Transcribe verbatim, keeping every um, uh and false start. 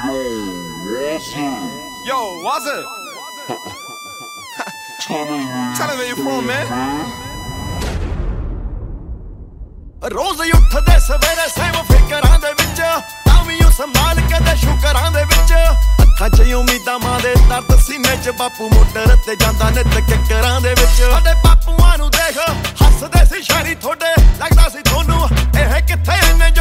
Yo, what's it? Tell me where you from, man. ਰੋਜ਼ ਉੱਠਦੇ ਸਵੇਰੇ same ਫਿਕਰਾਂ ਦੇ ਵਿੱਚ ਤਾਂ ਵੀ ਉਹ ਸੰਭਾਲ ਕੇ ਦੇ ਸ਼ੁਕਰਾਂ ਦੇ ਵਿੱਚ ਅੱਖਾਂ 'ਚ ਉਮੀਦਾਂ ਮਾਂ ਦੇ ਦਰਦ ਸੀਨੇ 'ਚ ਬਾਪੂ ਮੋਟਰ ਤੇ ਜਾਂਦਾ ਨਿੱਤ ਕਿੱਕਰਾਂ ਦੇ ਵਿੱਚ ਸਾਡੇ ਬਾਪੂਆਂ ਨੂੰ ਦੇਖ ਹੱਸਦੇ ਸੀ ਸ਼ਾਇਰੀ ਥੋੜੇ ਲੱਗਦਾ ਸੀ ਤੁਹਾਨੂੰ ਇਹ ਕਿੱਥੇ ਇੰਨੇ